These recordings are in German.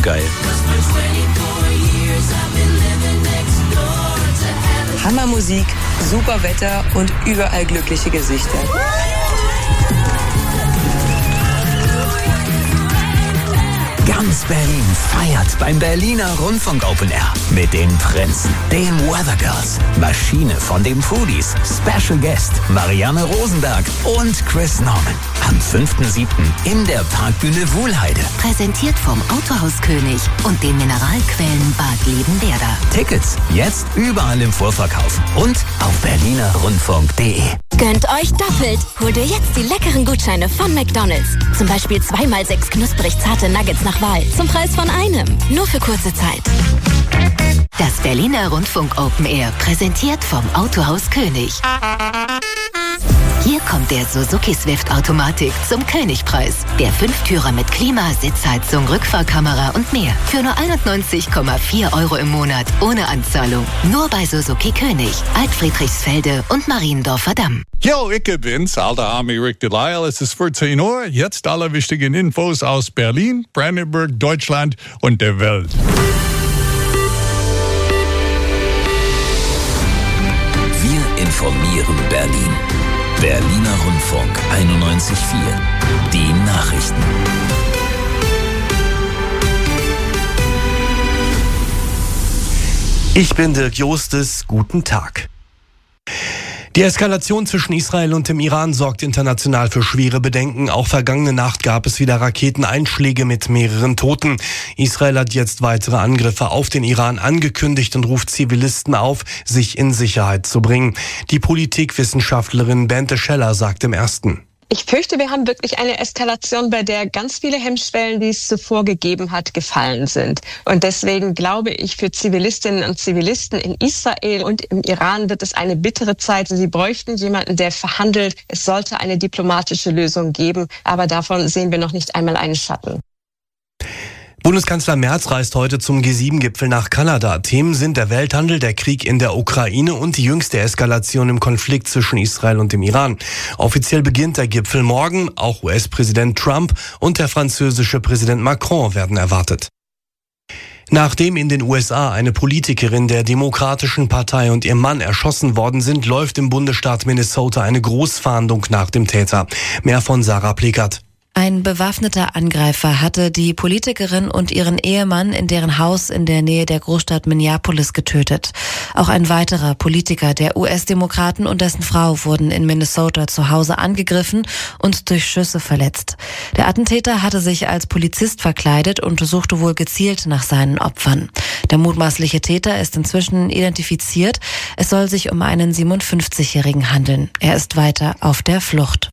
geil. Hammermusik, super Wetter und überall glückliche Gesichter. Ganz Berlin feiert beim Berliner Rundfunk Open Air mit den Prinzen, den Weather Girls, Maschine von den Foodies, Special Guest Marianne Rosenberg und Chris Norman. Am 5.7. in der Parkbühne Wuhlheide. Präsentiert vom Autohaus König und den Mineralquellen Bad Liebenwerda. Tickets jetzt überall im Vorverkauf und auf berlinerrundfunk.de. Gönnt euch doppelt. Holt ihr jetzt die leckeren Gutscheine von McDonald's. Zum Beispiel 2x6 knusprig zarte Nuggets nach Wahl. Zum Preis von einem. Nur für kurze Zeit. Das Berliner Rundfunk Open Air, präsentiert vom Autohaus König. Hier kommt der Suzuki Swift Automatik zum Königpreis. Der 5-Türer mit Klima, Sitzheizung, Rückfahrkamera und mehr. Für nur 91,4 € im Monat, ohne Anzahlung. Nur bei Suzuki König, Altfriedrichsfelde und Mariendorfer Damm. Yo, ich bin's, alter Army Rick Delisle. Es ist 14 Uhr. Jetzt alle wichtigen Infos aus Berlin, Brandenburg, Deutschland und der Welt. Wir informieren Berlin. Berliner Rundfunk 91.4. Die Nachrichten. Ich bin Dirk Jostes. Guten Tag. Die Eskalation zwischen Israel und dem Iran sorgt international für schwere Bedenken. Auch vergangene Nacht gab es wieder Raketeneinschläge mit mehreren Toten. Israel hat jetzt weitere Angriffe auf den Iran angekündigt und ruft Zivilisten auf, sich in Sicherheit zu bringen. Die Politikwissenschaftlerin Bente Scheller sagt im Ersten: Ich fürchte, wir haben wirklich eine Eskalation, bei der ganz viele Hemmschwellen, die es zuvor gegeben hat, gefallen sind. Und deswegen glaube ich, für Zivilistinnen und Zivilisten in Israel und im Iran wird es eine bittere Zeit. Sie bräuchten jemanden, der verhandelt. Es sollte eine diplomatische Lösung geben, aber davon sehen wir noch nicht einmal einen Schatten. Bundeskanzler Merz reist heute zum G7-Gipfel nach Kanada. Themen sind der Welthandel, der Krieg in der Ukraine und die jüngste Eskalation im Konflikt zwischen Israel und dem Iran. Offiziell beginnt der Gipfel morgen. Auch US-Präsident Trump und der französische Präsident Macron werden erwartet. Nachdem in den USA eine Politikerin der Demokratischen Partei und ihr Mann erschossen worden sind, läuft im Bundesstaat Minnesota eine Großfahndung nach dem Täter. Mehr von Sarah Pleckert. Ein bewaffneter Angreifer hatte die Politikerin und ihren Ehemann in deren Haus in der Nähe der Großstadt Minneapolis getötet. Auch ein weiterer Politiker der US-Demokraten und dessen Frau wurden in Minnesota zu Hause angegriffen und durch Schüsse verletzt. Der Attentäter hatte sich als Polizist verkleidet und suchte wohl gezielt nach seinen Opfern. Der mutmaßliche Täter ist inzwischen identifiziert. Es soll sich um einen 57-Jährigen handeln. Er ist weiter auf der Flucht.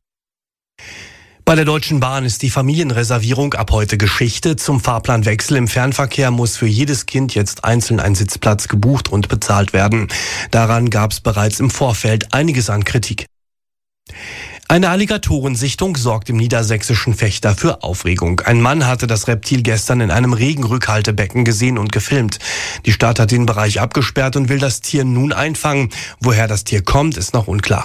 Bei der Deutschen Bahn ist die Familienreservierung ab heute Geschichte. Zum Fahrplanwechsel im Fernverkehr muss für jedes Kind jetzt einzeln ein Sitzplatz gebucht und bezahlt werden. Daran gab es bereits im Vorfeld einiges an Kritik. Eine Alligatorensichtung sorgt im niedersächsischen Vechta für Aufregung. Ein Mann hatte das Reptil gestern in einem Regenrückhaltebecken gesehen und gefilmt. Die Stadt hat den Bereich abgesperrt und will das Tier nun einfangen. Woher das Tier kommt, ist noch unklar.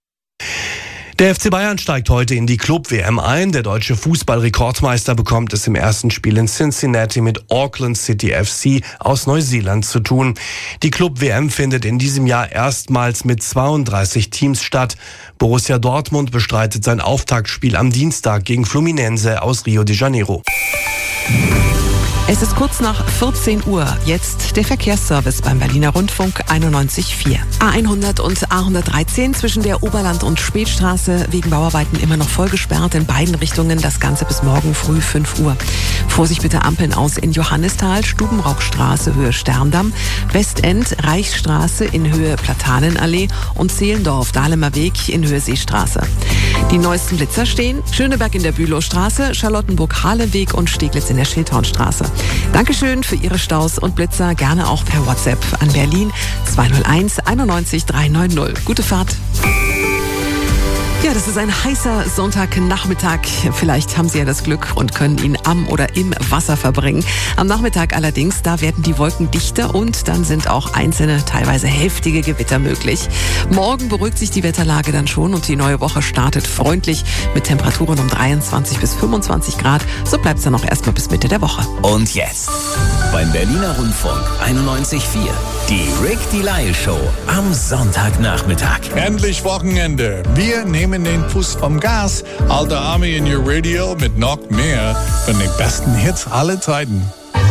Der FC Bayern steigt heute in die Club-WM ein. Der deutsche Fußball-Rekordmeister bekommt es im ersten Spiel in Cincinnati mit Auckland City FC aus Neuseeland zu tun. Die Club-WM findet in diesem Jahr erstmals mit 32 Teams statt. Borussia Dortmund bestreitet sein Auftaktspiel am Dienstag gegen Fluminense aus Rio de Janeiro. Es ist kurz nach 14 Uhr. Jetzt der Verkehrsservice beim Berliner Rundfunk 91.4. A100 und A113 zwischen der Oberland- und Spätstraße wegen Bauarbeiten immer noch voll gesperrt in beiden Richtungen. Das Ganze bis morgen früh 5 Uhr. Vorsicht bitte Ampeln aus in Johannisthal, Stubenrockstraße Höhe Sterndamm, Westend, Reichsstraße in Höhe Platanenallee und Zehlendorf, Dahlemer Weg in Höhe Seestraße. Die neuesten Blitzer stehen: Schöneberg in der Bülowstraße, Charlottenburg-Hahleweg und Steglitz in der Schildhornstraße. Dankeschön für Ihre Staus und Blitzer, gerne auch per WhatsApp an Berlin 201 91 390. Gute Fahrt. Ja, das ist ein heißer Sonntagnachmittag. Vielleicht haben Sie ja das Glück und können ihn am oder im Wasser verbringen. Am Nachmittag allerdings, da werden die Wolken dichter und dann sind auch einzelne, teilweise heftige Gewitter möglich. Morgen beruhigt sich die Wetterlage dann schon und die neue Woche startet freundlich mit Temperaturen um 23 bis 25 Grad. So bleibt es dann auch erstmal bis Mitte der Woche. Und jetzt beim Berliner Rundfunk 91.4 die Rick Delisle Show am Sonntagnachmittag. Endlich Wochenende. Wir nehmen den Fuß vom Gas. Alte Army in your Radio mit noch mehr von den besten Hits aller Zeiten.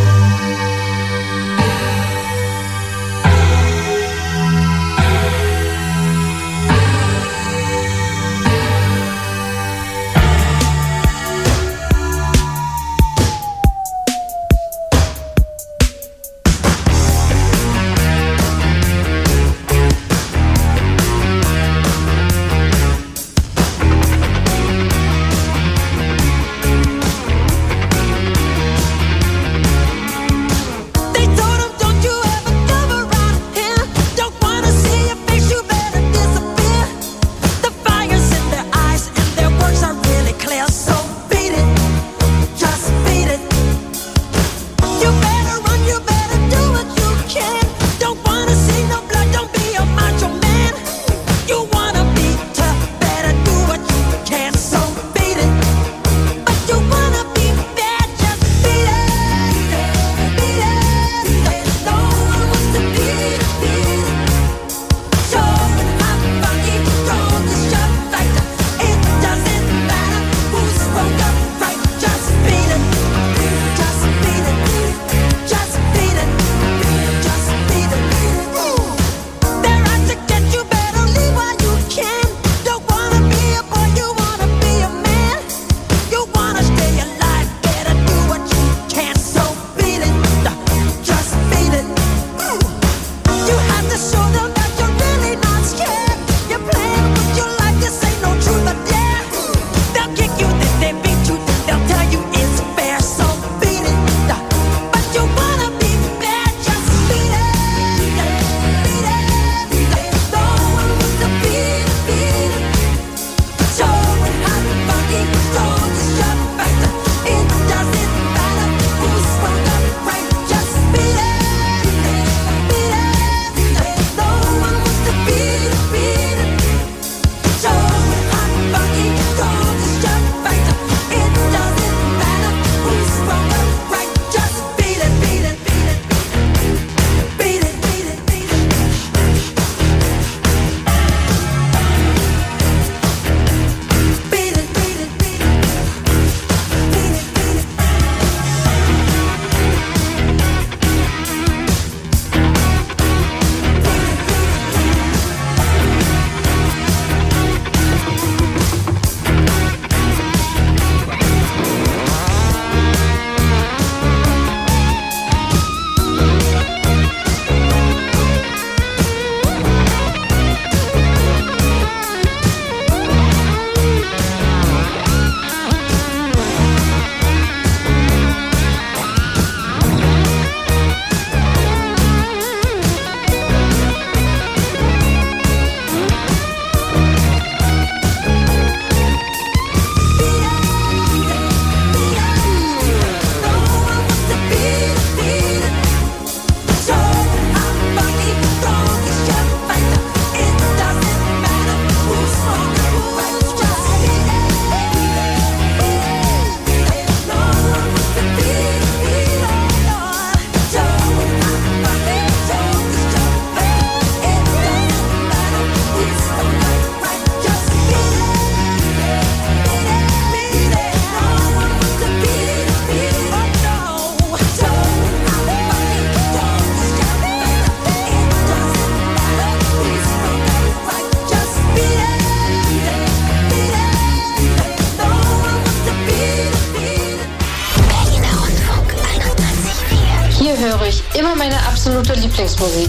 höre ich immer meine absolute Lieblingsmusik.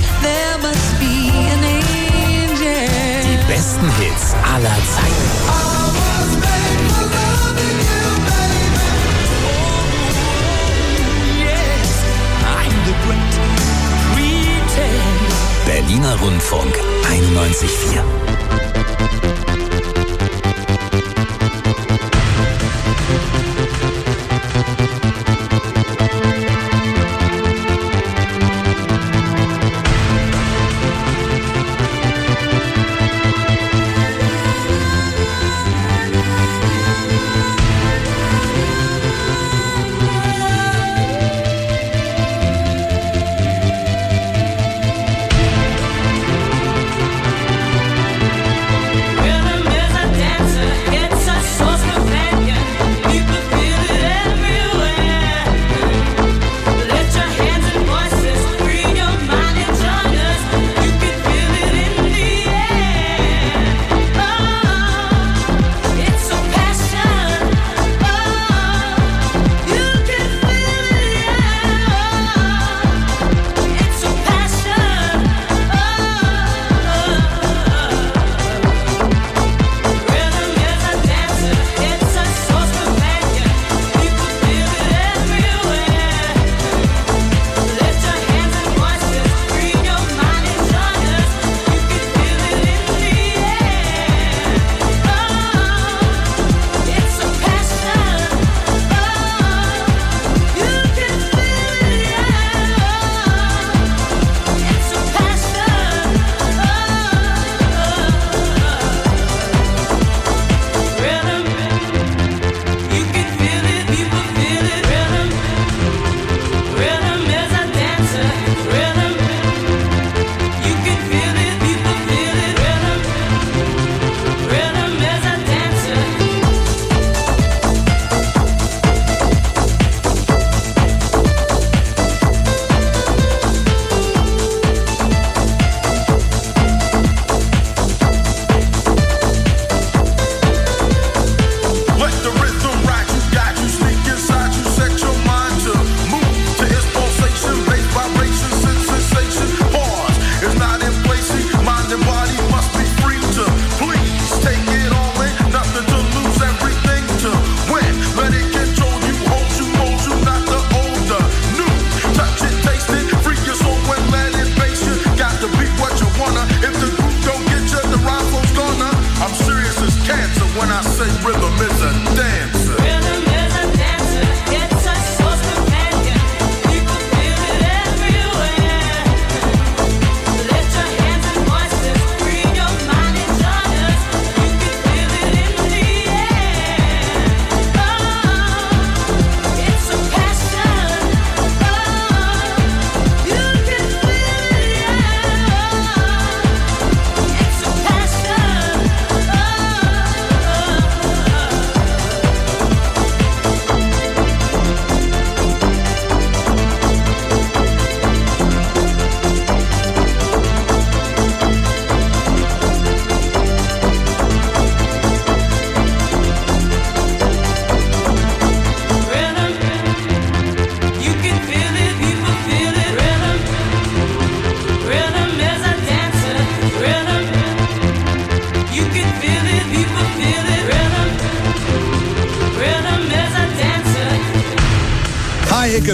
Die besten Hits aller Zeiten. Berliner Rundfunk 91.4.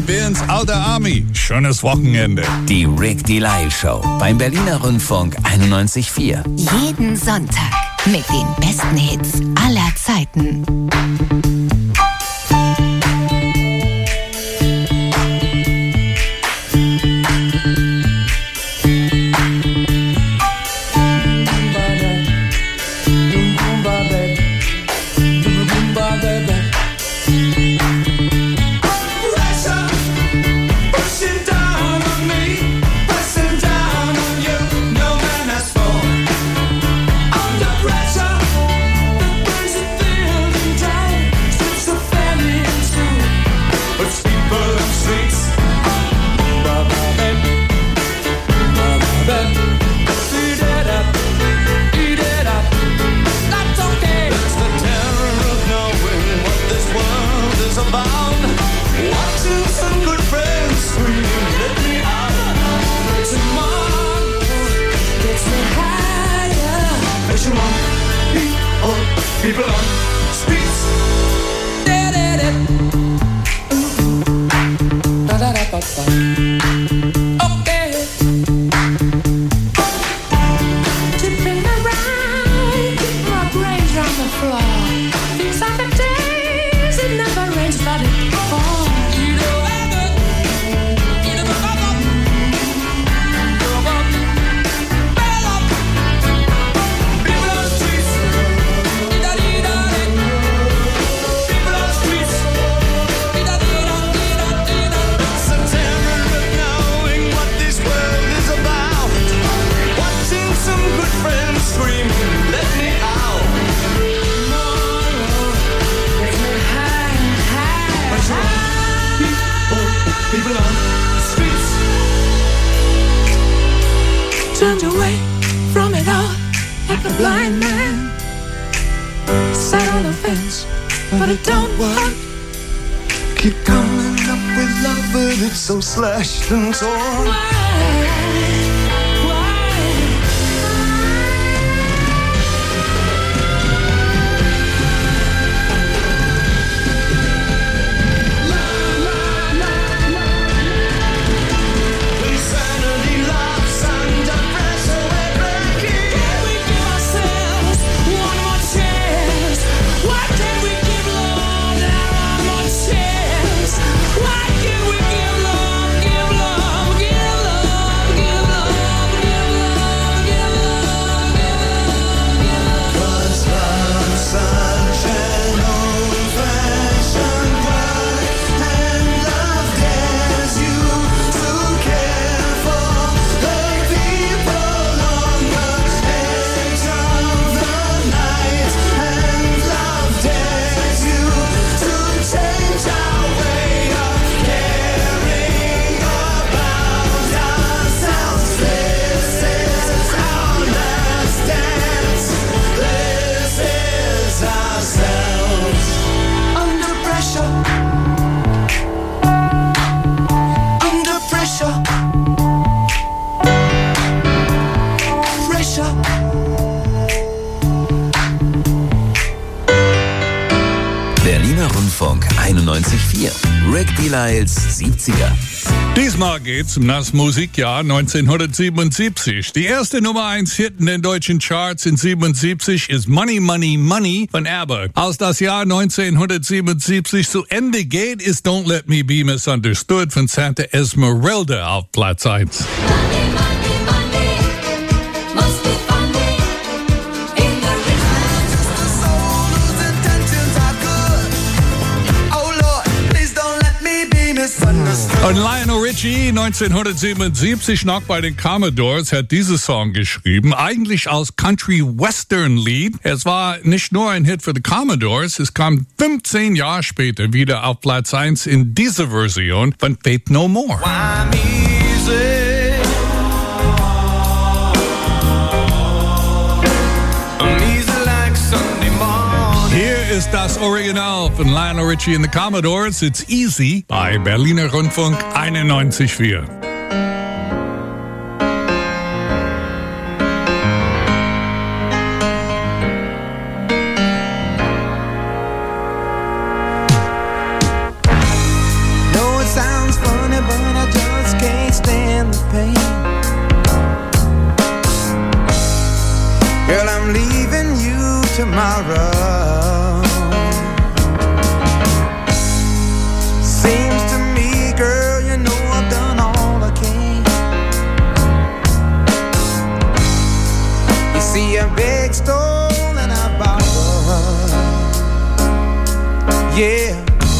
bei uns Alter Army. Schönes Wochenende. Die Rick Delisle Show beim Berliner Rundfunk 91.4. Jeden Sonntag mit den besten Hits aller Zeiten. People on streets. Okay. Tipping around, keep my brains on the floor. These are the days it never rains, but it falls. Turned away from it all like a blind man. Sat on the fence, but it don't work. Keep coming up with love, but it's so slashed and torn. Why? Berliner Rundfunk 91.4. Rick Delisles 70er. Diesmal geht's um das Musikjahr 1977. Die erste Nummer 1 Hit in den deutschen Charts in 77 ist Money, Money, Money von ABBA. Als das Jahr 1977 zu Ende geht, ist Don't Let Me Be Misunderstood von Santa Esmeralda auf Platz 1. Und Lionel Richie 1977 noch bei den Commodores hat diesen Song geschrieben, eigentlich als Country-Western-Lied. Es war nicht nur ein Hit für die Commodores, es kam 15 Jahre später wieder auf Platz 1 in dieser Version von Faith No More. Hier ist das Original von Lionel Richie and the Commodores. It's Easy bei Berliner Rundfunk 91.4. No, it sounds but I just can't stand the pain. Girl, I'm leaving you tomorrow. Seems to me, girl, you know I've done all I can. You see, I beg, stole, and I borrowed. Yeah.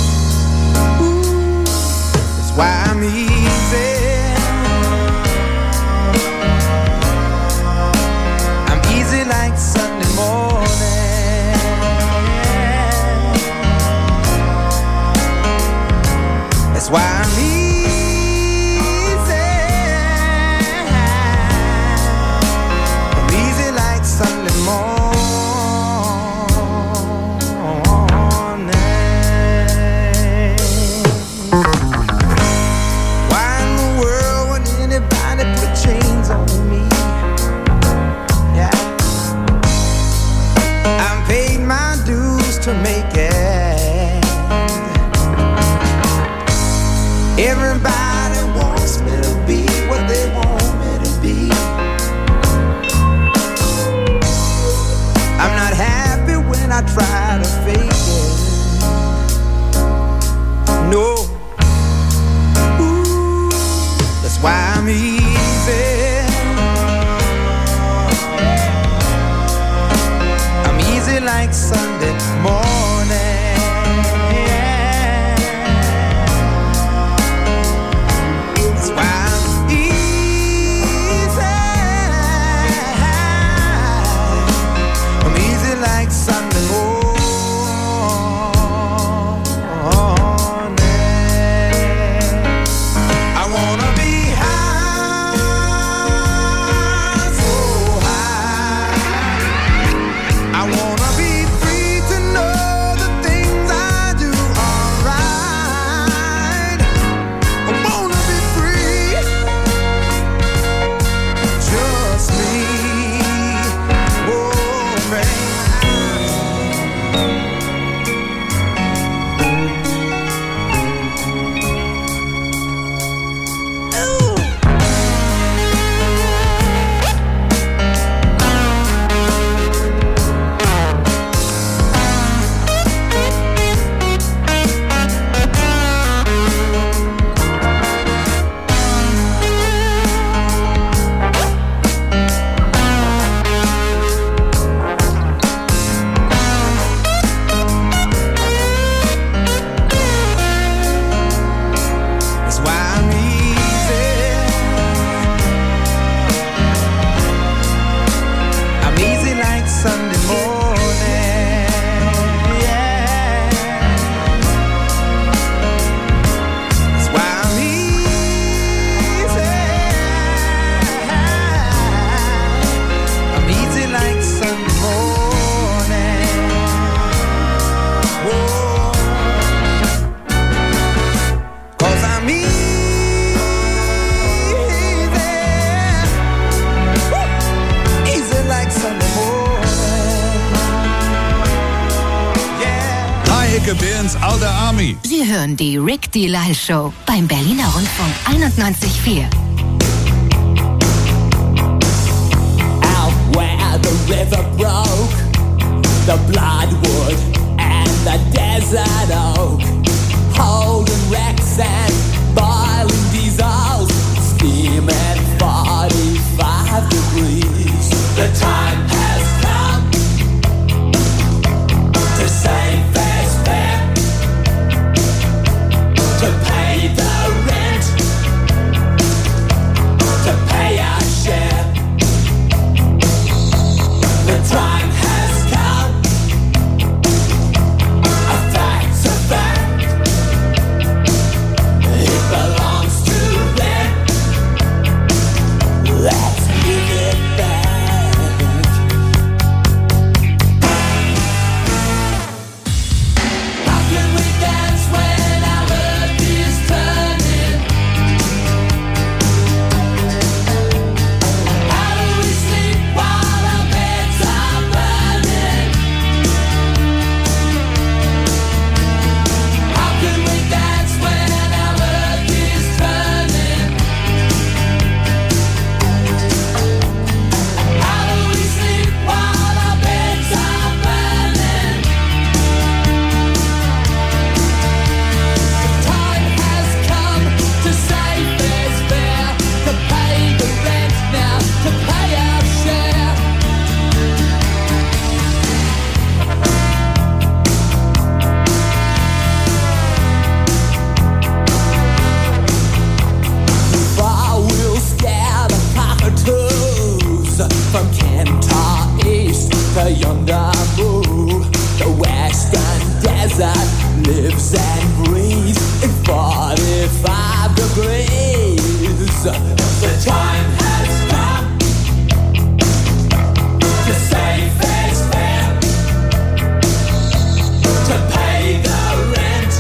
Ooh, that's why I'm easy. I'm easy like Sunday morning. That's why I'm easy. I'm easy like Sunday morning. Why in the world would anybody put chains on me? Yeah, I paid my dues to make it. Everybody wants me to be what they want me to be. I'm not happy when I try to fake it. No. Ooh, that's why I'm easy. I'm easy like Sunday morning. That's why I'm easy. I'm easy like Sunday morning. I wanna be high, so high. I wanna be free to know the things I do are right. I wanna be free, just me, oh man. That's why I'm easy. I'm easy like Sunday morning. Yeah. That's why I'm easy. I'm easy like Sunday morning. Whoa. 'Cause I'm easy. Woo. Easy like Sunday morning. Yeah. Hi, ich bin's, alter Army. Sie hören die Rick Delisle Show beim Berliner Rundfunk 91.4. Out where the river broke, the bloodwood and the desert oak, holding wrecks and boiling diesels, steaming 45 degrees. The time has come to save fair's fair, to pay the rent, to pay our share. The time has come, a fact's a fact. It belongs to from Kentar East to yonder move. The western desert lives and breathes in 45 degrees. The time has come to say fair's fair, to pay the rent,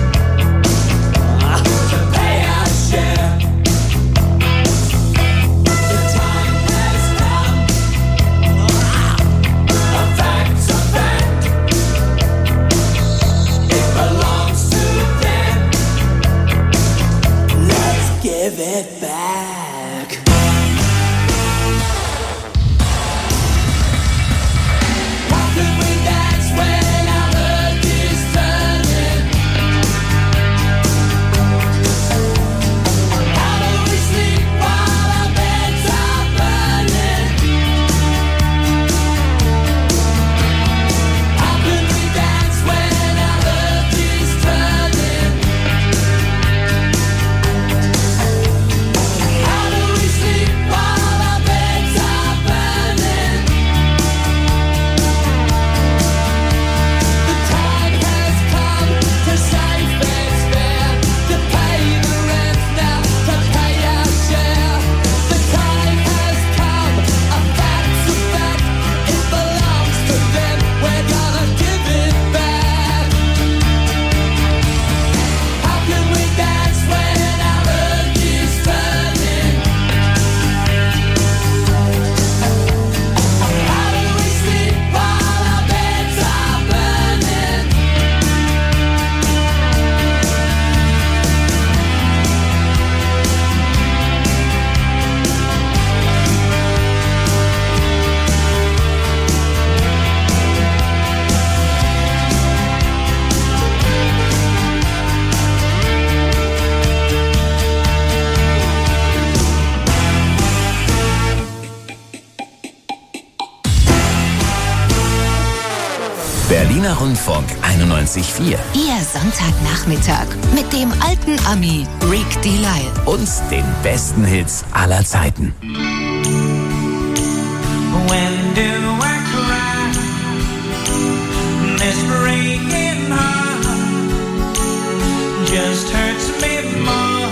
to pay our share. The time has come, a fact's a fact. It belongs to them. Let's give it back. How can we dance when our earth is turning? How do we sleep while our beds are burning? How can we dance when our earth is turning? How do we sleep while our beds are burning? The time has come to say fair's fair, to pay the rent now, to pay our share. The time has come, a fact's a fact. It belongs to them, we're gonna give it back. How can we dance when our earth is turning? How do we sleep while our beds are burning? Berliner Rundfunk 91.4. Ihr Sonntagnachmittag mit dem alten Ami Rick Delisle. Und den besten Hits aller Zeiten. When do I cry? This breaking heart just hurts me more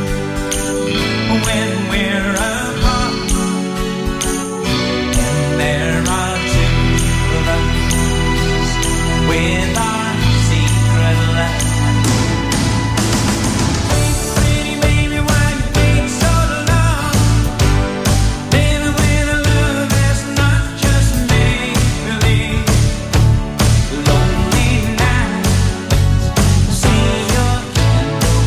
when we're apart. And there are two of us with our secret love. Pretty baby, why you take so long? Living with a love that's not just make-believe. Lonely nights, see your candle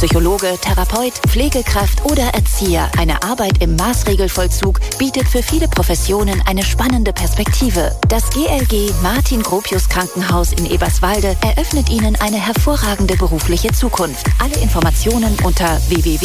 Psychologe, Therapeut, Pflegekraft oder Erzieher. Eine Arbeit im Maßregelvollzug bietet für viele Professionen eine spannende Perspektive. Das GLG Martin Gropius Krankenhaus in Eberswalde eröffnet Ihnen eine hervorragende berufliche Zukunft. Alle Informationen unter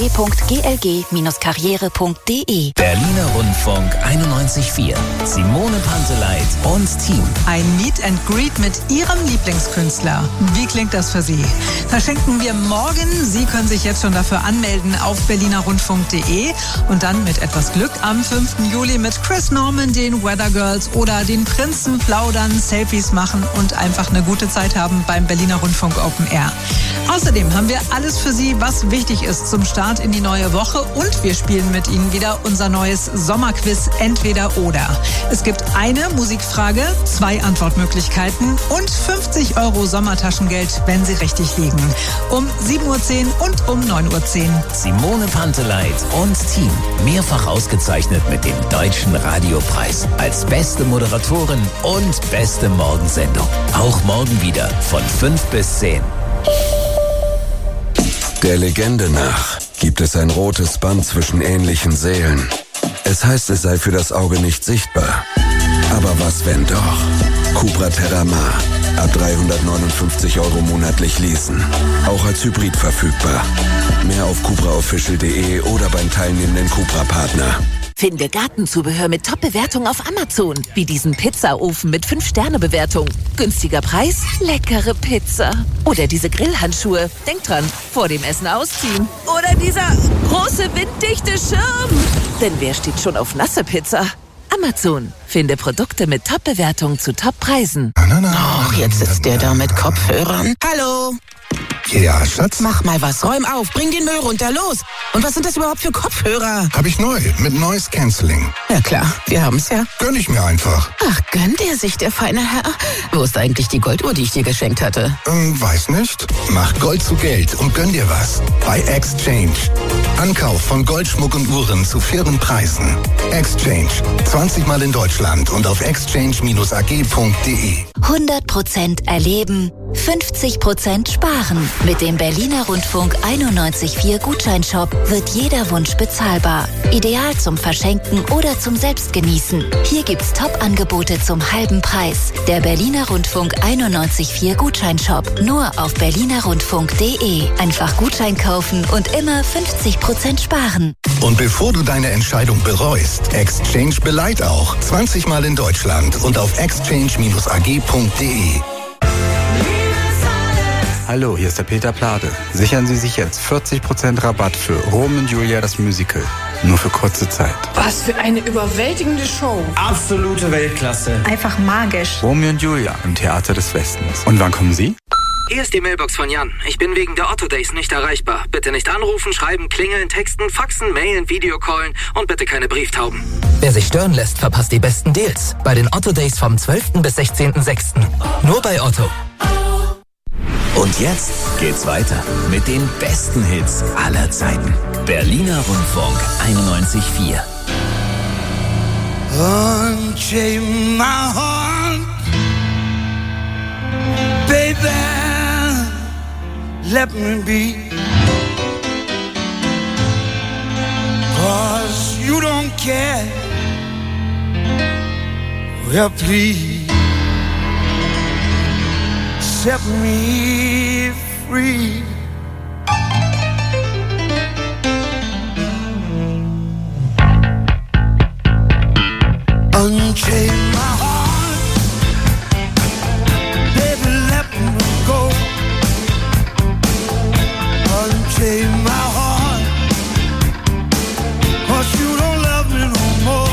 www.glg-karriere.de. Berliner Rundfunk 91.4. Simone Panteleit und Team. Ein Meet and Greet mit Ihrem Lieblingskünstler. Wie klingt das für Sie? Verschenken wir morgen. Sie können sich jetzt schon dafür anmelden auf berlinerrundfunk.de und dann mit etwas Glück am 5. Juli mit Chris Norman, den Weather Girls oder den Prinzen plaudern, Selfies machen und einfach eine gute Zeit haben beim Berliner Rundfunk Open Air. Außerdem haben wir alles für Sie, was wichtig ist zum Start in die neue Woche, und wir spielen mit Ihnen wieder unser neues Sommerquiz Entweder oder. Es gibt eine Musikfrage, 2 Antwortmöglichkeiten und 50 € Sommertaschengeld, wenn Sie richtig liegen. Um 7.10 Uhr und um 9.10 Uhr. Simone Panteleit und Team. Mehrfach ausgezeichnet mit dem Deutschen Radiopreis als beste Moderatorin und beste Morgensendung. Auch morgen wieder von 5 bis 10. Der Legende nach gibt es ein rotes Band zwischen ähnlichen Seelen. Es heißt, es sei für das Auge nicht sichtbar. Aber was, wenn doch? Cupra Terramar. Ab 359 € monatlich leasen. Auch als Hybrid verfügbar. Mehr auf cupraofficial.de oder beim teilnehmenden Cupra-Partner. Finde Gartenzubehör mit Top-Bewertung auf Amazon. Wie diesen Pizzaofen mit 5-Sterne-Bewertung. Günstiger Preis, leckere Pizza. Oder diese Grillhandschuhe. Denk dran, vor dem Essen ausziehen. Oder dieser große winddichte Schirm. Denn wer steht schon auf nasse Pizza? Amazon. Finde Produkte mit Top-Bewertung zu Top-Preisen. Och, jetzt sitzt der da mit Kopfhörern. Hallo? Ja, Schatz? Mach mal was, räum auf, bring den Müll runter, los. Und was sind das überhaupt für Kopfhörer? Hab ich neu, mit Noise Cancelling. Ja klar, wir haben's ja. Gönn ich mir einfach. Ach, gönnt er sich, der feine Herr. Wo ist eigentlich die Golduhr, die ich dir geschenkt hatte? Weiß nicht. Mach Gold zu Geld und gönn dir was. Bei Exchange. Ankauf von Goldschmuck und Uhren zu fairen Preisen. Exchange. 20 Mal in Deutschland und auf exchange-ag.de. 100% erleben, 50% sparen. Mit dem Berliner Rundfunk 91.4 Gutscheinshop wird jeder Wunsch bezahlbar. Ideal zum Verschenken oder zum Selbstgenießen. Hier gibt's Top-Angebote zum halben Preis. Der Berliner Rundfunk 91.4 Gutscheinshop. Nur auf berlinerrundfunk.de. Einfach Gutschein kaufen und immer 50% sparen. Und bevor du deine Entscheidung bereust, Exchange beleiht auch. 20 Mal in Deutschland und auf exchange-ag.de. Hallo, hier ist der Peter Plade. Sichern Sie sich jetzt 40% Rabatt für Romeo und Julia das Musical. Nur für kurze Zeit. Was für eine überwältigende Show. Absolute Weltklasse. Einfach magisch. Romeo und Julia im Theater des Westens. Und wann kommen Sie? Hier ist die Mailbox von Jan. Ich bin wegen der Otto Days nicht erreichbar. Bitte nicht anrufen, schreiben, klingeln, texten, faxen, mailen, Videocallen und bitte keine Brieftauben. Wer sich stören lässt, verpasst die besten Deals. Bei den Otto Days vom 12. bis 16.06. Nur bei Otto. Und jetzt geht's weiter mit den besten Hits aller Zeiten. Berliner Rundfunk 91.4. Unchain my heart, baby, let me be, 'cause you don't care, well please set me free. Unchain my heart, baby, let me go. Unchain my heart, 'cause you don't love me no more.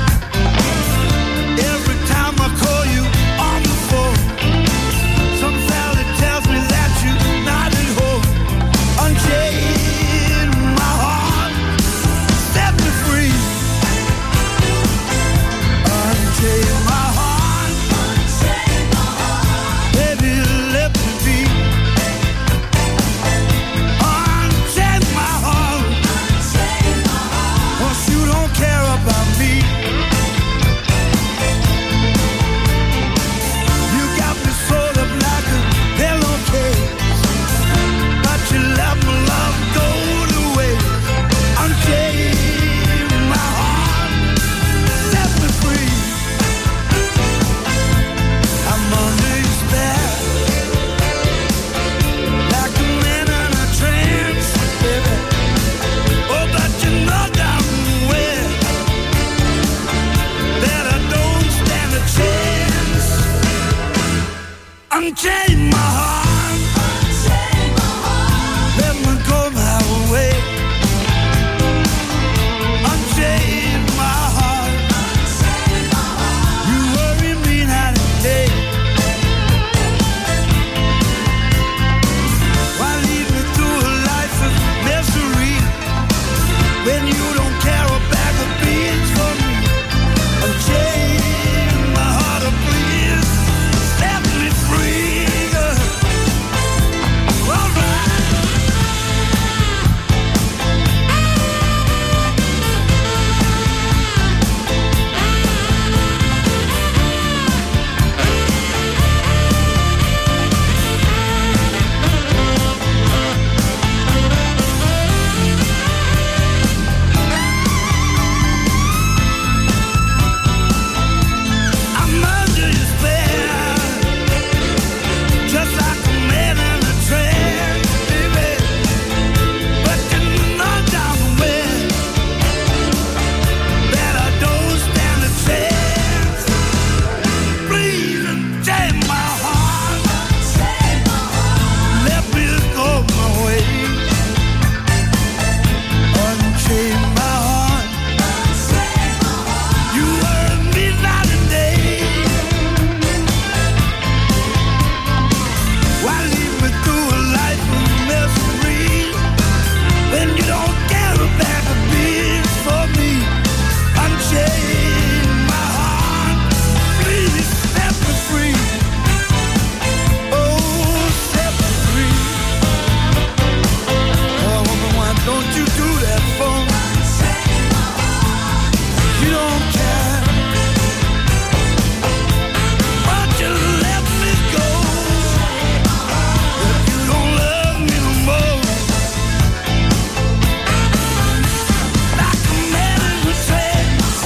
Every time I call you on the phone, something Unchain my heart. Let me go my way. Unchain my heart. You worry me night and day. Why lead me through a life of misery when you don't care a bag of beans for me? Unchain my heart, oh please set me free. All right. I'm under your spell, just like a man in a trance, baby. But you know damn well that I don't stand a chance. Please unchain my heart, let me go my way. Unchain my heart, you worry me night and day. Why lead me through a life of misery when you don't care a bag of beans for me? Unchain my heart, please set me free. Oh, set me free. Oh, woman, why don't you do that for me? You don't care, but you let me go. If you don't love me no more, like a man in a trance.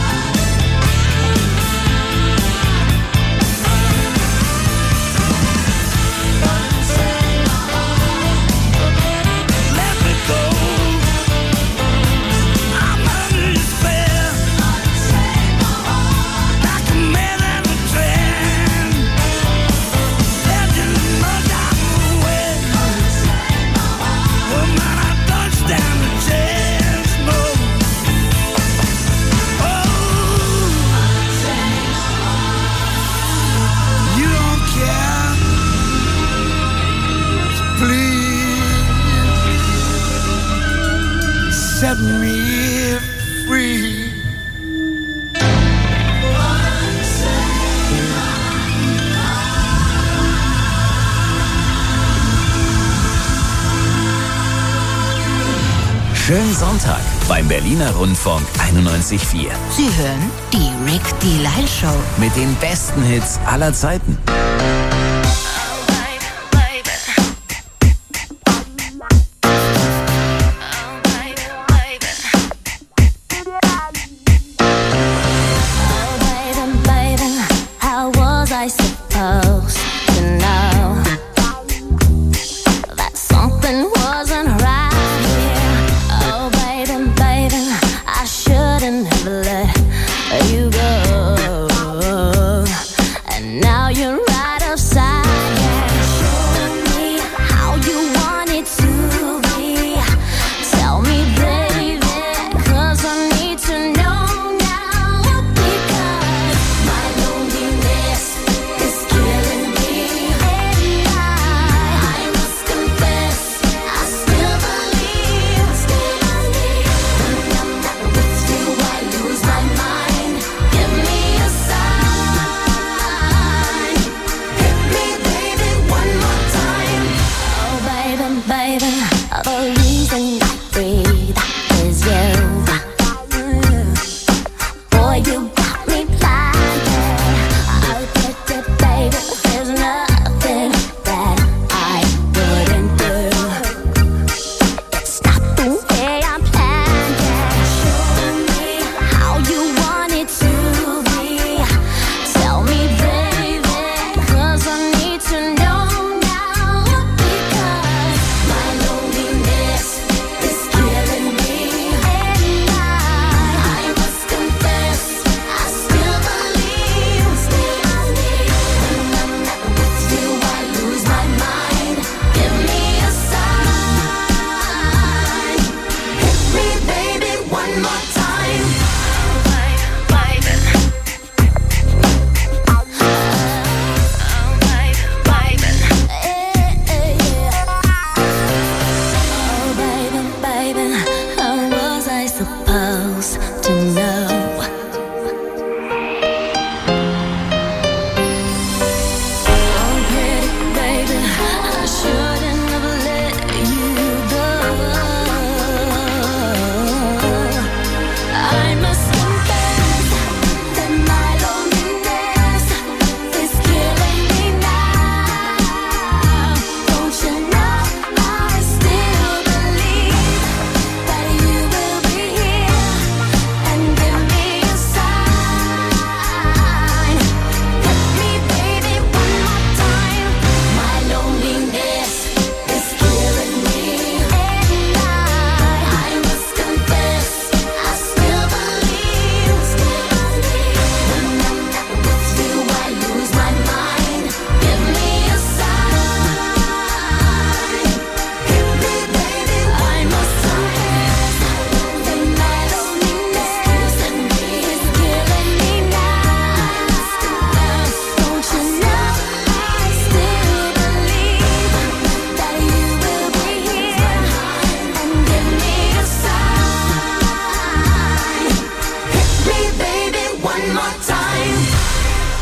Let me go. I'm under your spell, like a man in a trance. Let you know I'm away. Oh man, I don't stand a chance, no. Oh, you don't care. So please set me free. Schönen Sonntag beim Berliner Rundfunk 91.4. Sie hören die Rick Delisle Show. Mit den besten Hits aller Zeiten. How was I supposed to know that something wasn't right here? Oh, baby, I shouldn't have let you go. And now you're right upside down. Show me how you want it to be. Tell me, baby, 'cause I need to know now. Because my loneliness is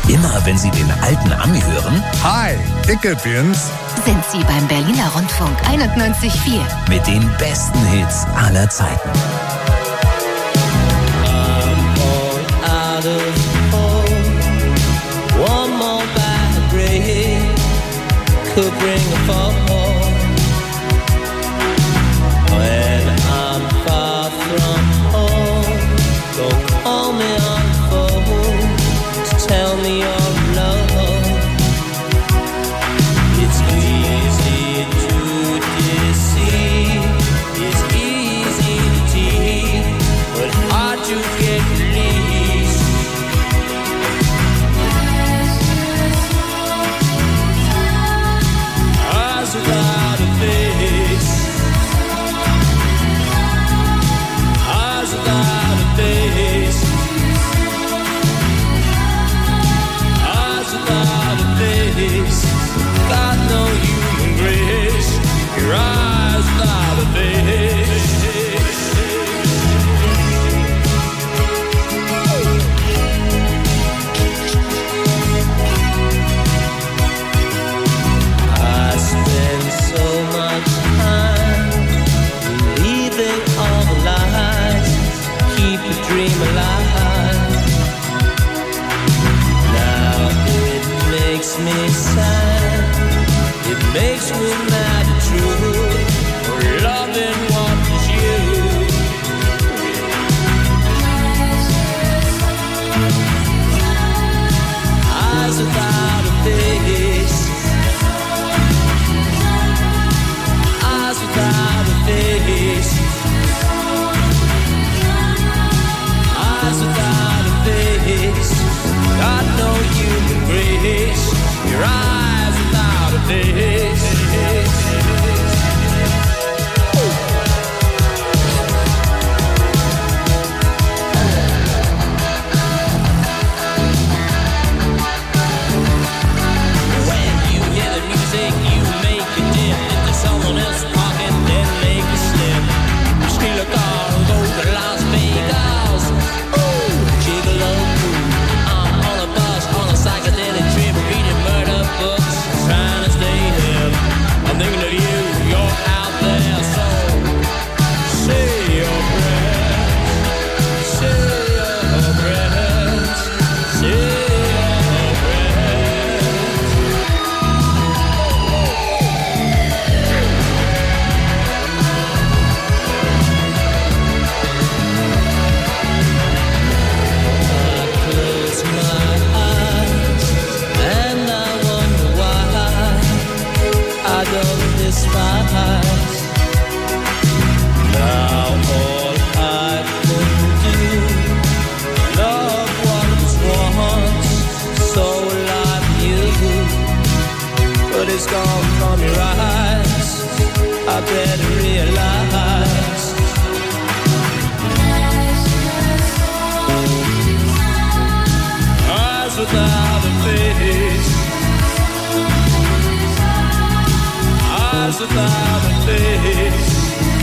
Immer wenn Sie den alten Ami hören? Hi, ich bin's. Sind Sie beim Berliner Rundfunk 91.4. Mit den besten Hits aller Zeiten. Out of home, one more bad break could bring a fall. When I'm far from home, don't call me on the phone to tell me you're alone. It's easy to deceive, it's easy to tease, but hard to get released. Eyes without a face, eyes without a face, eyes without a face. Got no human grace. Your eyes without a face. I spend so much time believing all the lies, keep the dream alive. Now it makes me sad, it makes me mad and true, for loving what is you. Eyes without a face, eyes without a face, eyes without a face. Got no human grace. Your eyes without a face. When you hear the music, you make a dip into someone else's pocket, then make a slip. Steal a car and go to Las Vegas. Ooh, gigolo. I'm on a bus, on a psychedelic trip, reading murder books, trying to stay hip. I'm thinking of you, you're out there, so say your prayers, say your prayers, say your prayers. I close my eyes and I wonder why I don't despise. Now all I can do, love what was once so like you, but it's gone from your eyes. I better realize. Eyes without a face, eyes without a face,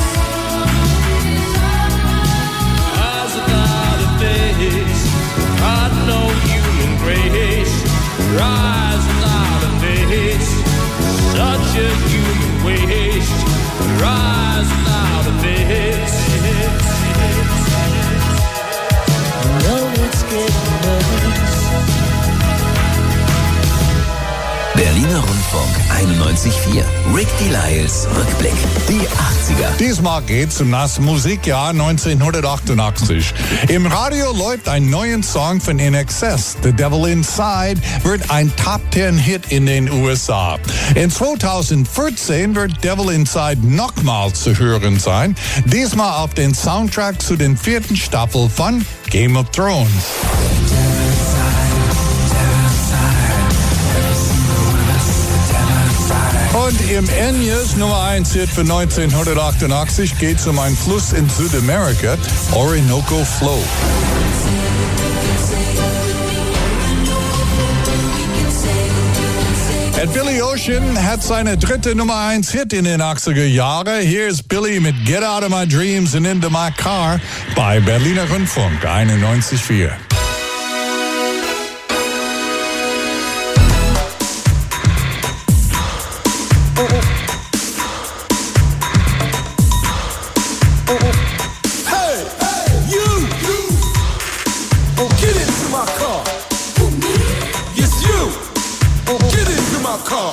eyes without a face. Got no human grace. Your eyes without a face, such a human waste. Your eyes without a face. No, it's getting worse. Berliner Rundfunk 91.4. Rick Delisles Rückblick. Die 80er. Diesmal geht's um das Musikjahr 1988. Im Radio läuft ein neuer Song von INXS. The Devil Inside wird ein Top-10-Hit in den USA. In 2014 wird Devil Inside nochmals zu hören sein. Diesmal auf den Soundtrack zu den 4. Staffel von Game of Thrones. Und im Enyas Nummer 1 Hit für 1988 geht es um einen Fluss in Südamerika, Orinoco Flow. And Billy Ocean hat seine dritte Nummer 1 Hit in den 80er Jahren. Here's Billy mit Get Out of My Dreams and Into My Car bei Berliner Rundfunk 91.4. Get into my car.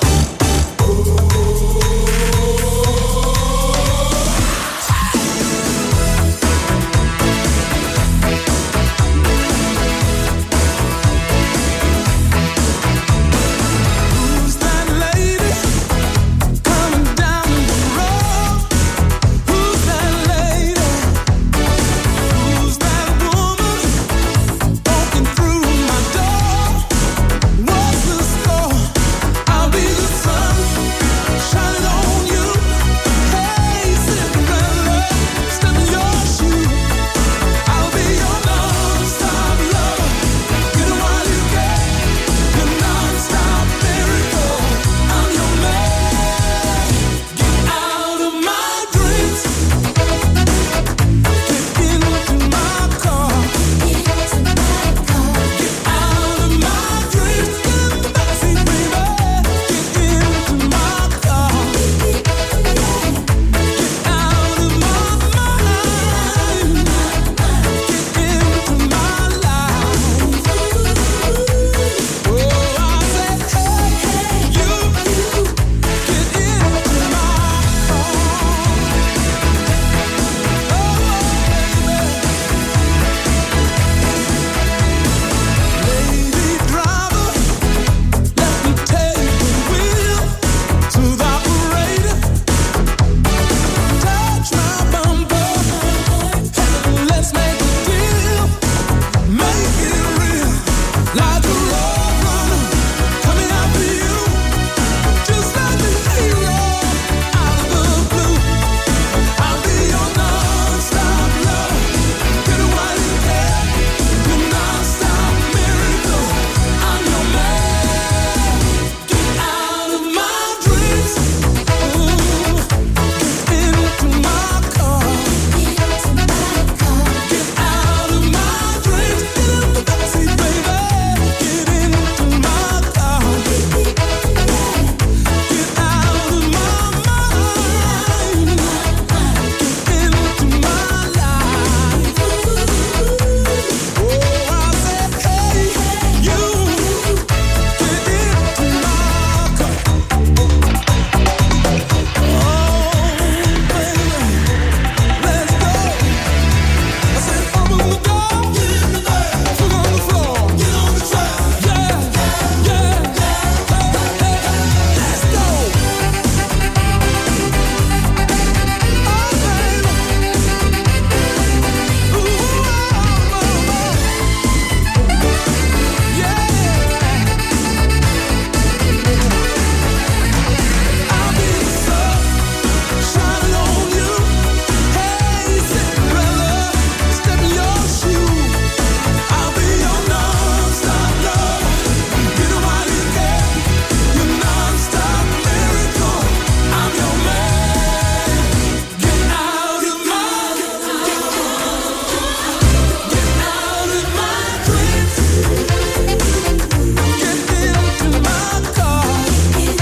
Who's that lady coming down the road? Who's that lady? Who's that woman walking through my door? What's the score? I'll be the sun shining on you. Hey, Cinderella, step in your shoe. I'll be your non-stop lover. Get it while you can. Your non-stop miracle. I'm your man. Get out of my dreams. Get into my car. Get out of my dreams. Get in the backseat, baby. Get into my car. Get out of my mind. Get into my life. Oh, I said, hey, you. Get into my car. Lady driver, let me take the wheel to the operator. Touch my bumper, let's make a deal. Make it real, like a road runner coming after you. Just like a hero out of the blue. I'll be your non-stop lover. Get it while you can. Your non-stop miracle. I'm your man. Get out of my dreams. Ooh, get into my car. Get out of my dreams. Get in the backseat, baby. Get into my car. Get out of my mind. Get into my life. Oh, I said, hey, you. Get into my car. Oh, baby, let's go. I said, open the door. Get in the bed. Foot on the floor. Get on the track. Yeah, yeah, let's go. I'll be the sun shining on you. Hey, Cinderella, step in your shoe. I'll be your non-stop lover. Get it while you can. Your non-stop miracle. I'm your man. Get out of my dreams. Get into my car. Get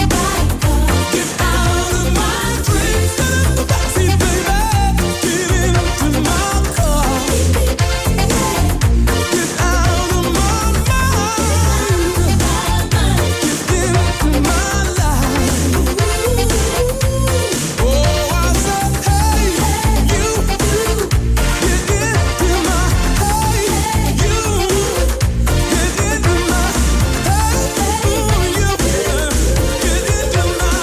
out of my dreams. Get in the backseat, baby. Get into my car. Get out of my mind. Get into my life. Oh, I said, hey, you. Get into my, hey, you. Get into my, hey, you. Get into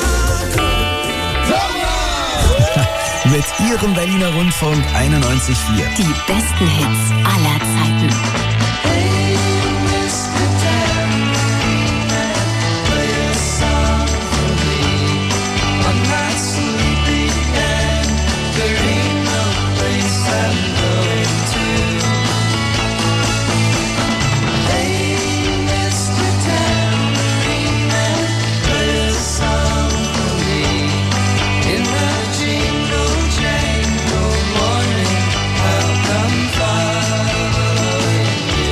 my Mit Ihrem Berliner Rundfunk 91.4. Die besten Hits aller Zeiten. I'm not sleepy and there ain't no place I'm going to. Hey, Mr. Tambourine Man, play a song for me. In the jingle jangle morning, I'll come following you.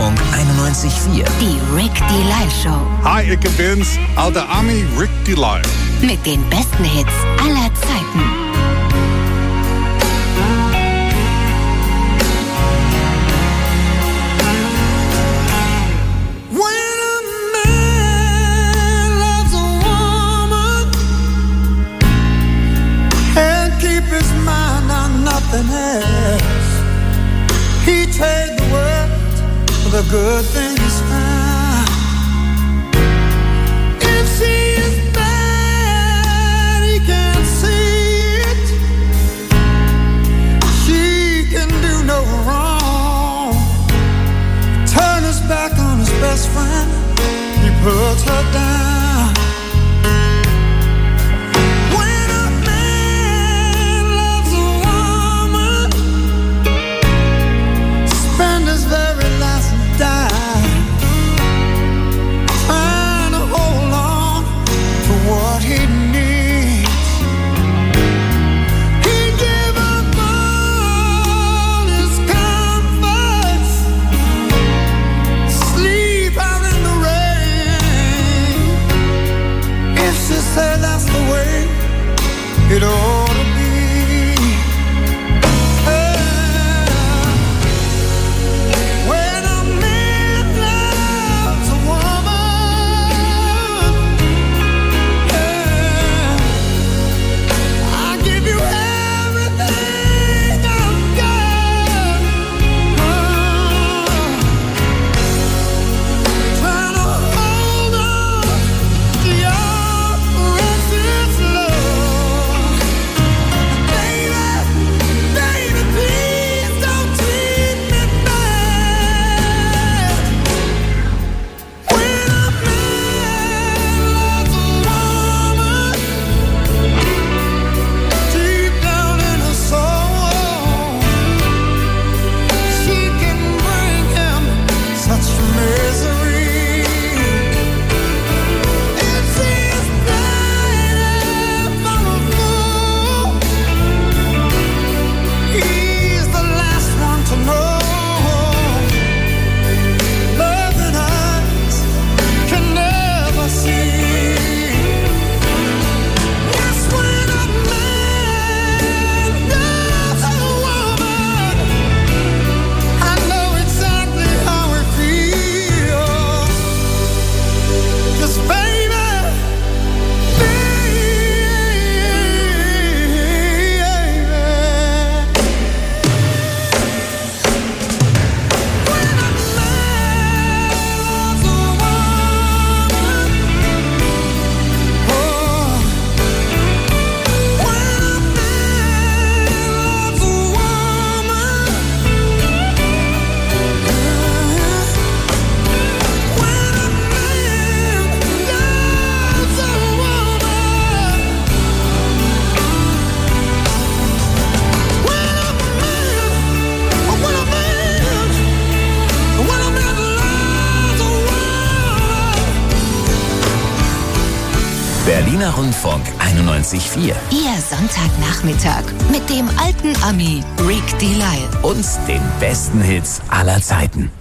Rundfunk 91.4. Die Rick Delisle Show. Hi, ich bin's, alter Ami Rick Delisle. Mit den besten Hits aller Zeiten. His mind on nothing else. He trade the world for the good things found. If she is bad, he can't see it. She can do no wrong. Turn his back on his best friend. He puts her down. It ought to be. When a man loves a woman, I give you everything I've got. Trying to hold on to your precious love. Berliner Rundfunk 91.4. Ihr Sonntagnachmittag mit dem alten Ami Rick Delisle. Und den besten Hits aller Zeiten.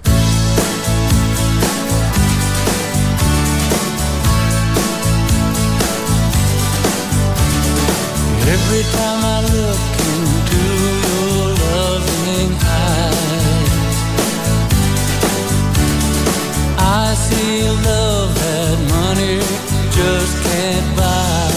Every time I look into your loving eyes, I see love that money just can't buy.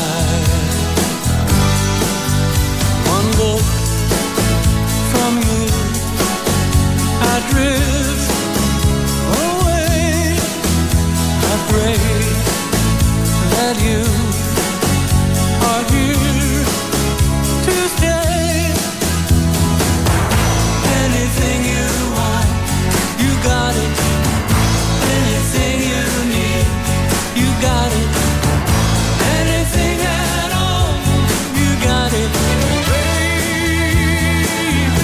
One look from you, I drift away. I pray that you are here to stay. Anything you want, you got it. Anything you need, you got it. Anything at all, you got it, baby.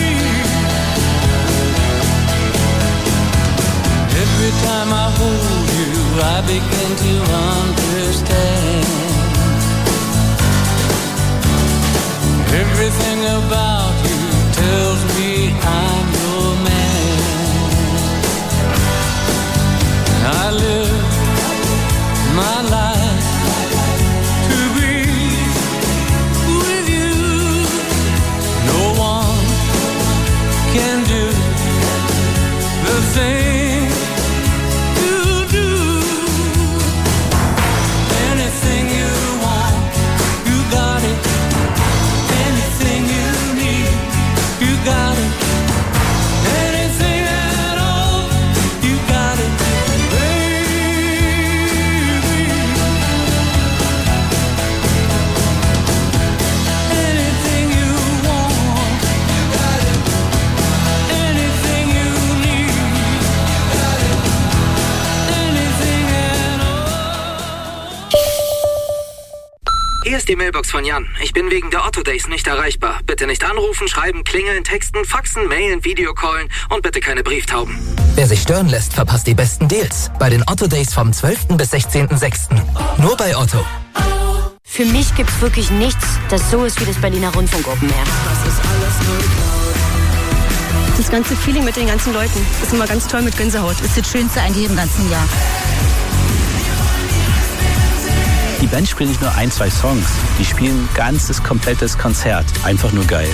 Every time I hold you, I begin to understand. Everything about you tells me I'm your man. my life to be with you. No one can do the thing you do. Anything you want, you got it. Anything you need, you got it. Anything at all, you got it, baby. Anything you want, you got it. Anything you need, you got it. Anything at all. Hier ist die Mailbox von Jan. Ich bin wegen der Otto Days nicht erreichbar. Bitte nicht anrufen, schreiben, klingeln, texten, faxen, mailen, Videocallen und bitte keine Brieftauben. Wer sich stören lässt, verpasst die besten Deals. Bei den Otto Days vom 12. bis 16.06. Nur bei Otto. Für mich gibt's wirklich nichts, das so ist wie das Berliner Rundfunk Open Air. Das ganze Feeling mit den ganzen Leuten ist immer ganz toll mit Gänsehaut. Ist das Schönste eigentlich im ganzen Jahr. Die Band spielt nicht nur 1, 2 Songs, die spielen ein ganzes, komplettes Konzert. Einfach nur geil.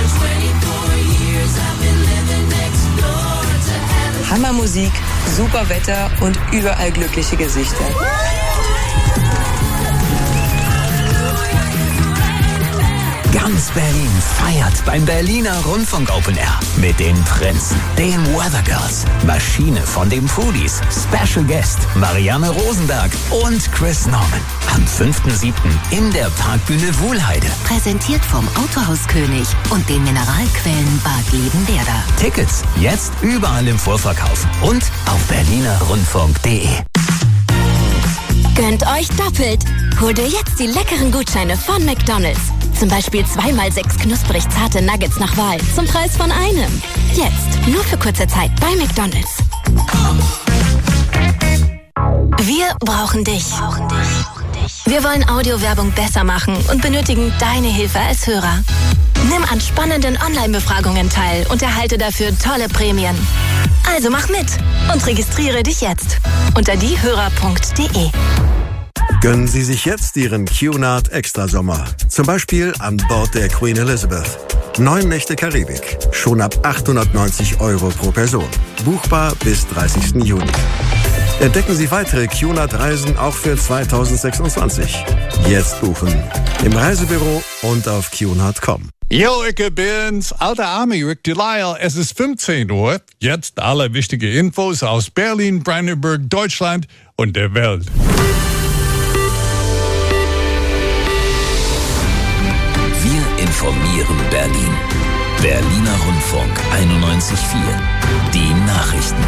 Hammermusik, super Wetter und überall glückliche Gesichter. Ganz Berlin feiert beim Berliner Rundfunk Open Air mit den Prinzen, den Weather Girls, Maschine von den Foodies, Special Guest Marianne Rosenberg und Chris Norman. Am 5.7. in der Parkbühne Wuhlheide. Präsentiert vom Autohaus König und den Mineralquellen Bad Liebenwerda. Tickets jetzt überall im Vorverkauf und auf berlinerrundfunk.de. Gönnt euch doppelt. Hol dir jetzt die leckeren Gutscheine von McDonald's. Zum Beispiel 2x6 knusprig zarte Nuggets nach Wahl zum Preis von einem. Jetzt nur für kurze Zeit bei McDonald's. Wir brauchen dich. Wir wollen Audiowerbung besser machen und benötigen deine Hilfe als Hörer. Nimm an spannenden Online-Befragungen teil und erhalte dafür tolle Prämien. Also mach mit und registriere dich jetzt unter diehörer.de. Gönnen Sie sich jetzt Ihren Cunard Extrasommer. Zum Beispiel an Bord der Queen Elizabeth. 9 Nächte Karibik. Schon ab 890 € pro Person. Buchbar bis 30. Juni. Entdecken Sie weitere Cunard-Reisen auch für 2026. Jetzt buchen. Im Reisebüro und auf cunard.com. Yo, ich bin's, alter Army Rick Delisle. Es ist 15 Uhr. Jetzt alle wichtige Infos aus Berlin, Brandenburg, Deutschland und der Welt. Wir informieren Berlin. Berliner Rundfunk 91.4. Die Nachrichten.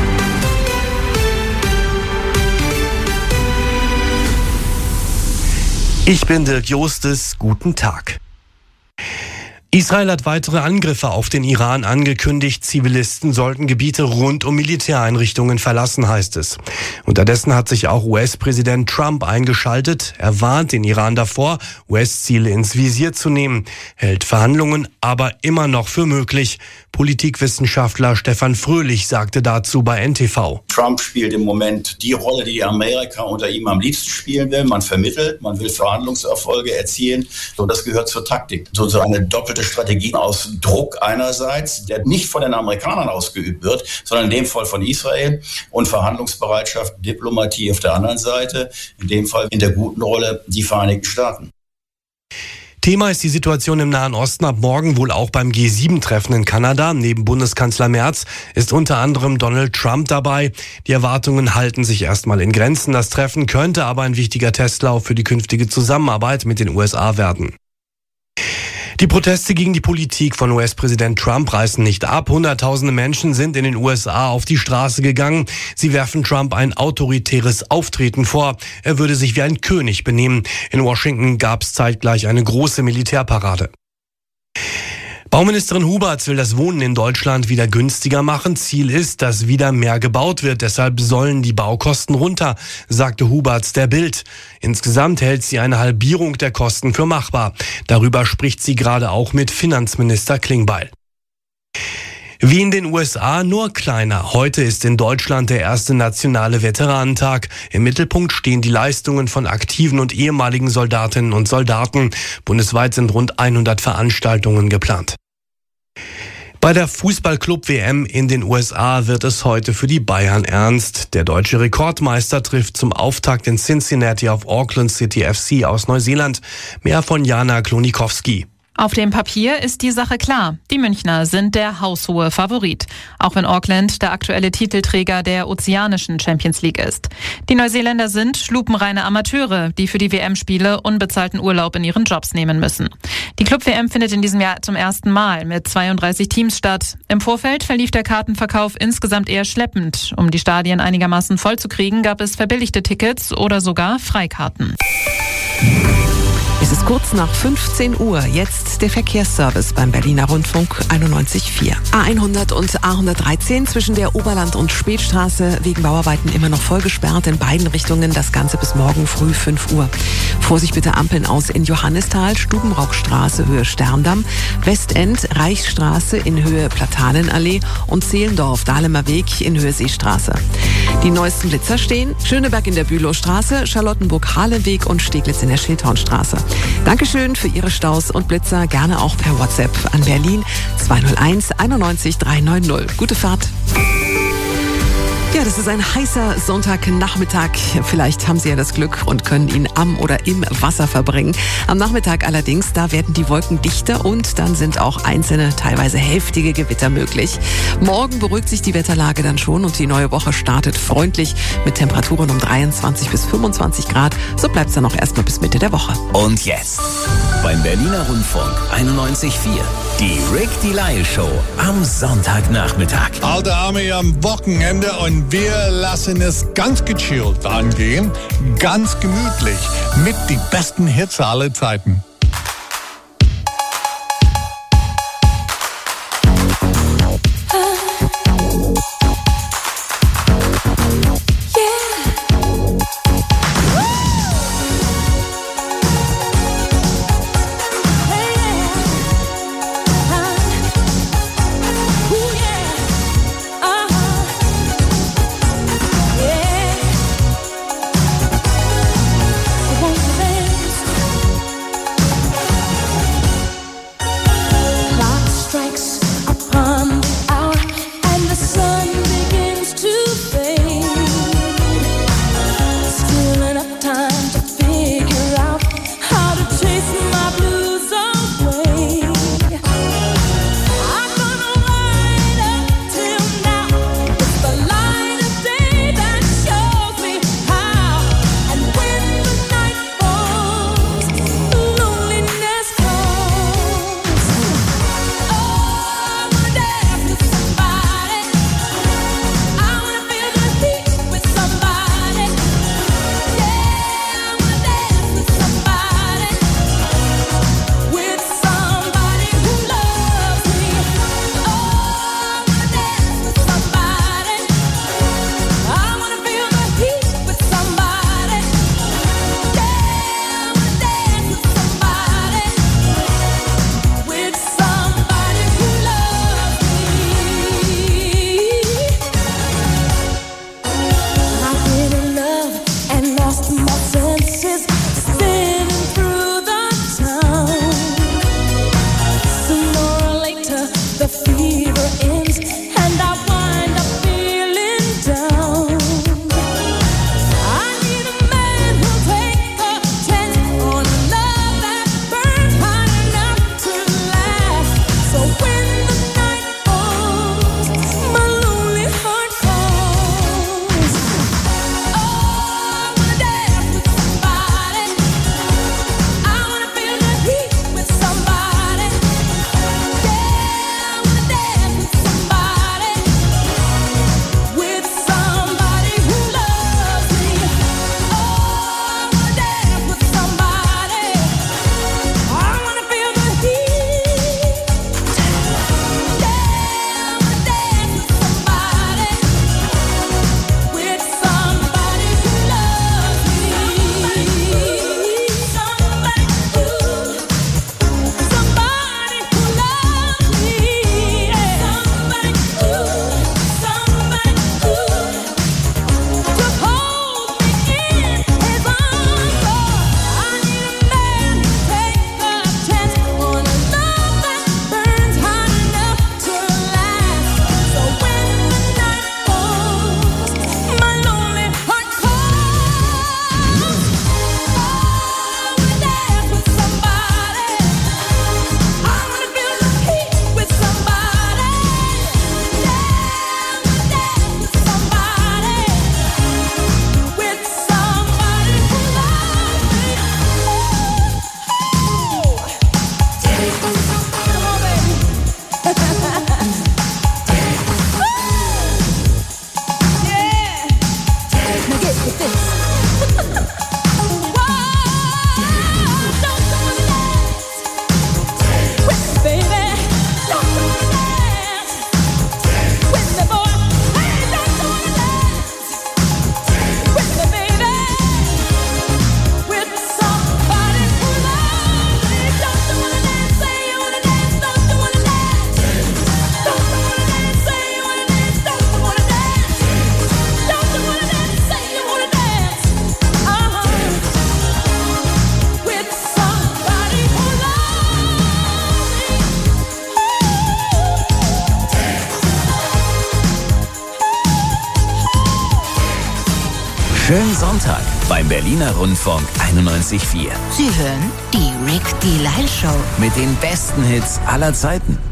Ich bin Dirk Jostes. Guten Tag. Israel hat weitere Angriffe auf den Iran angekündigt. Zivilisten sollten Gebiete rund um Militäreinrichtungen verlassen, heißt es. Unterdessen hat sich auch US-Präsident Trump eingeschaltet. Er warnt den Iran davor, US-Ziele ins Visier zu nehmen, hält Verhandlungen aber immer noch für möglich. Politikwissenschaftler Stefan Fröhlich sagte dazu bei NTV. Trump spielt im Moment die Rolle, die Amerika unter ihm am liebsten spielen will. Man vermittelt, man will Verhandlungserfolge erzielen. So, das gehört zur Taktik. So eine doppelte Strategie aus Druck einerseits, der nicht von den Amerikanern ausgeübt wird, sondern in dem Fall von Israel, und Verhandlungsbereitschaft, Diplomatie auf der anderen Seite, in dem Fall in der guten Rolle die Vereinigten Staaten. Thema ist die Situation im Nahen Osten, ab morgen wohl auch beim G7-Treffen in Kanada. Neben Bundeskanzler Merz ist unter anderem Donald Trump dabei. Die Erwartungen halten sich erstmal in Grenzen. Das Treffen könnte aber ein wichtiger Testlauf für die künftige Zusammenarbeit mit den USA werden. Die Proteste gegen die Politik von US-Präsident Trump reißen nicht ab. Hunderttausende Menschen sind in den USA auf die Straße gegangen. Sie werfen Trump ein autoritäres Auftreten vor. Er würde sich wie ein König benehmen. In Washington gab es zeitgleich eine große Militärparade. Bauministerin Huberts will das Wohnen in Deutschland wieder günstiger machen. Ziel ist, dass wieder mehr gebaut wird. Deshalb sollen die Baukosten runter, sagte Huberts der Bild. Insgesamt hält sie eine Halbierung der Kosten für machbar. Darüber spricht sie gerade auch mit Finanzminister Klingbeil. Wie in den USA, nur kleiner. Heute ist in Deutschland der erste nationale Veteranentag. Im Mittelpunkt stehen die Leistungen von aktiven und ehemaligen Soldatinnen und Soldaten. Bundesweit sind rund 100 Veranstaltungen geplant. Bei der Fußballclub-WM in den USA wird es heute für die Bayern ernst. Der deutsche Rekordmeister trifft zum Auftakt in Cincinnati auf Auckland City FC aus Neuseeland. Mehr von Jana Klonikowski. Auf dem Papier ist die Sache klar. Die Münchner sind der haushohe Favorit. Auch wenn Auckland der aktuelle Titelträger der ozeanischen Champions League ist. Die Neuseeländer sind lupenreine Amateure, die für die WM-Spiele unbezahlten Urlaub in ihren Jobs nehmen müssen. Die Club-WM findet in diesem Jahr zum ersten Mal mit 32 Teams statt. Im Vorfeld verlief der Kartenverkauf insgesamt eher schleppend. Um die Stadien einigermaßen voll zu kriegen, gab es verbilligte Tickets oder sogar Freikarten. Es ist kurz nach 15 Uhr. Jetzt der Verkehrsservice beim Berliner Rundfunk 91.4. A100 und A113 zwischen der Oberland- und Spätstraße wegen Bauarbeiten immer noch voll gesperrt in beiden Richtungen. Das Ganze bis morgen früh 5 Uhr. Vorsicht bitte Ampeln aus in Johannisthal, Stubenrockstraße Höhe Sterndamm, Westend, Reichsstraße in Höhe Platanenallee und Zehlendorf, Dahlemer Weg in Höhe Seestraße. Die neuesten Blitzer stehen Schöneberg in der Bülowstraße, Charlottenburg-Hahleweg und Steglitz in der Schildhornstraße. Dankeschön für Ihre Staus und Blitzer, gerne auch per WhatsApp an Berlin 201 91 390. Gute Fahrt. Ja, das ist ein heißer Sonntagnachmittag. Vielleicht haben Sie ja das Glück und können ihn am oder im Wasser verbringen. Am Nachmittag allerdings, da werden die Wolken dichter und dann sind auch einzelne, teilweise heftige Gewitter möglich. Morgen beruhigt sich die Wetterlage dann schon und die neue Woche startet freundlich mit Temperaturen um 23 bis 25 Grad. So bleibt es dann auch erstmal bis Mitte der Woche. Und jetzt beim Berliner Rundfunk 91.4 die Rick Delisle Show am Sonntagnachmittag. Alte Arme am Wochenende und wir lassen es ganz gechillt angehen, ganz gemütlich mit die besten Hits aller Zeiten. with this. Schönen Sonntag beim Berliner Rundfunk 91.4. Sie hören die Rick Delisle Show Mit den besten Hits aller Zeiten.